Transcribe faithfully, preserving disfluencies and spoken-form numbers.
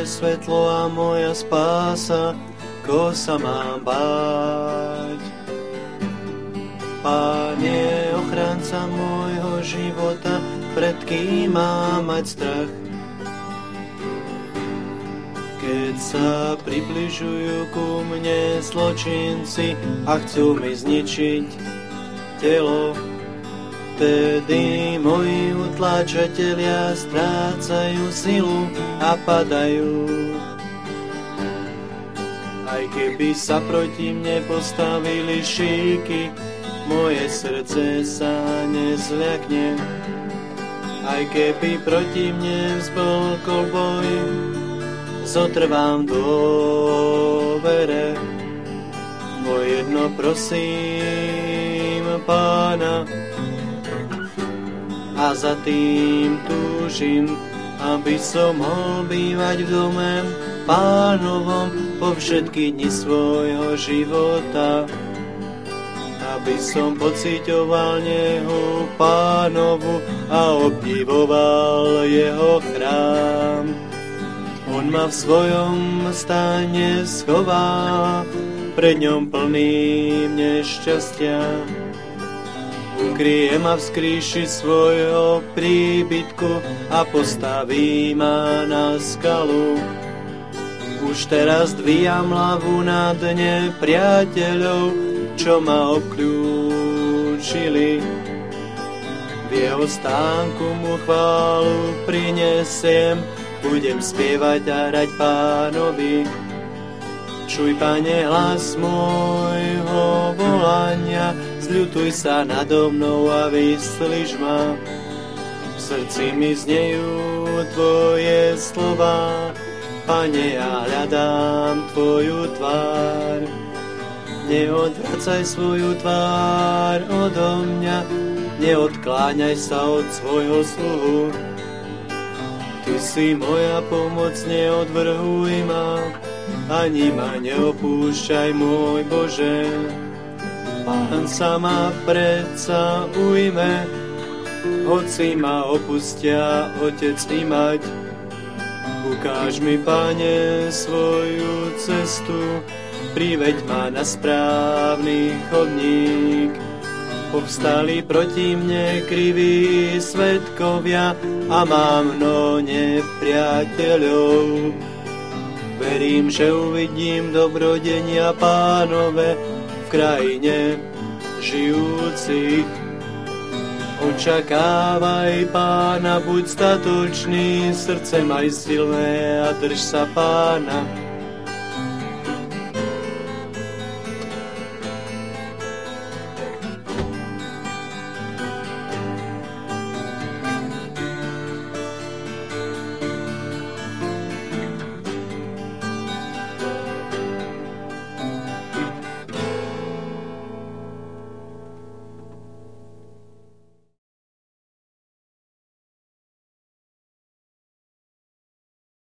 je svetlo a moja spása, ko sa mám báť. Pán je ochranca môjho života, pred kým mám mať strach. Keď sa približujú ku mne zločinci a chcú mi zničiť telo, vtedy moji utláčatelia strácajú silu a padajú. Aj keby sa proti mne postavili šíky, moje srdce sa nezľakne. Aj keby proti mne vzblkol boj, zotrvám v dôvere. O jedno prosím Pána a za tým túžim, aby som mohol bývať v dome Pánovom po všetky dni svojho života. Aby som pociťoval nehu Pánovu a obdivoval jeho chrám. On ma v svojom stane schová, pred ňom plným nešťastia. Ukryje ma v skrýši svojho príbytku a postaví ma na skalu. Už teraz dvíjam hlavu na dne priateľov, čo ma obklúčili. V jeho stánku mu chválu prinesiem, budem spievať a hrať Pánovi. Čuj, Pane, hlas môjho volania, zľutuj sa nado mnou a vyslíš ma. V srdci mi znejú Tvoje slova, Pane, ja hľadám Tvoju tvár. Neodvracaj svoju tvár odo mňa, neodkláňaj sa od svojho sluhu. Ty si moja pomoc, neodvrhuj ma, ani ma neopúšťaj, môj Bože. Pán sa ma predsa ujme, hoci ma opustia otec i mať. Ukáž mi, Pane, svoju cestu, priveď ma na správny chodník. Povstali proti mne kriví svedkovia a mám mno nepriateľov. Verím, že uvidím dobrodenia Pánove v krajine žijúcich. Očakávaj Pána, buď statočný, srdce maj silné a drž sa Pána.